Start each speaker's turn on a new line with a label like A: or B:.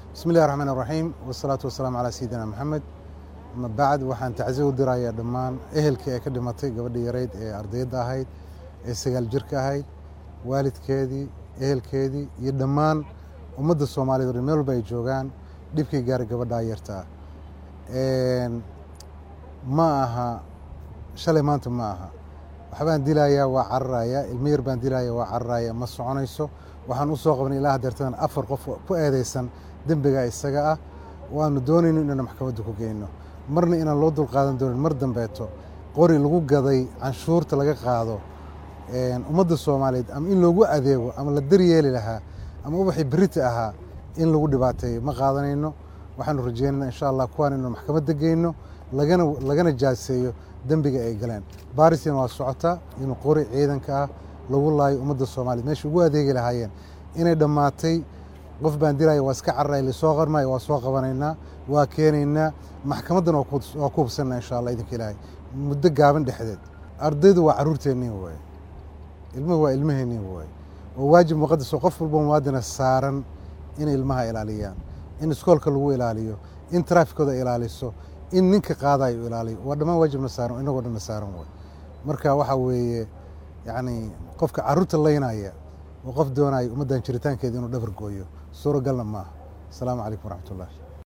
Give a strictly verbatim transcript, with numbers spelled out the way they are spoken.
A: بسم الله الرحمن الرحيم والصلاة والسلام على سيدنا محمد. أما بعد waxaan tacsiyo u dirayaa dhammaan ehelkii ay ka dhimatay gabadhii yareyd ee ardayda ahayd ee sagaal jirka ahayd waalidkeedii ehelkeedii iyo dhammaan ummadda Soomaaliyeed oo meel walba ay joogaan dhibkii gaaray gabadha yarta ee ma aha shalay maanta ma aha waxbaan dilayaa waa carraya ilmo yar baan dilayaa waa carraya ma soconayso waxaan u soo qabanay ilaa hadeertan afar qof ku eedeysan dembiga isaga ah waanu doonayno inaan maxkamadda ku geeyno marna inaan loo dul qaadan doonin mar dambeeto qori lagu gaday canshuurta laga qaado een ummadda Soomaaliyeed ama in loogu adeego ama la daryeeli lahaa ama wixii birita ahaa in lagu dhibaateeyo ma qaadanayno waxaanu rajeynaynaa insha Allah kuwaan inaan maxkamadda geeyno lagana lagana jaaseeyo dembiga ay galeen baarisina waa socota inuu qori ciidanka ah lagu laayo ummadda Soomaaliyeed meesha ugu adeegi lahaayeen inay dhamaatay qof baan dilayo waa iska carray la soo qarmay waa soo qabanaynaa waa keenaynaa maxkamadan oo ku hubsanaa insha Allah idinka ilaahay muddo gaaban dhexdeed ardaydu waa caruurteennii way ilmuhu waa ilmaheennii way oo waajib muqaddas oo qof walba muwaadina saaran in ilmaha ilaaliyaan in iskoolka lagu ilaaliyo in traafikada ilaaliso in ninka qaadayo ilaaliyo waa dhammaan waajibna saaran inagoo dhan saaran way marka waxa weeye yani qofka caruurta leynaya oo qof doonayo ummadan jiritaankeeda inuu dhabar gooyo suuragalna maaha. Assalaamu calaykum waraxmatullaahi.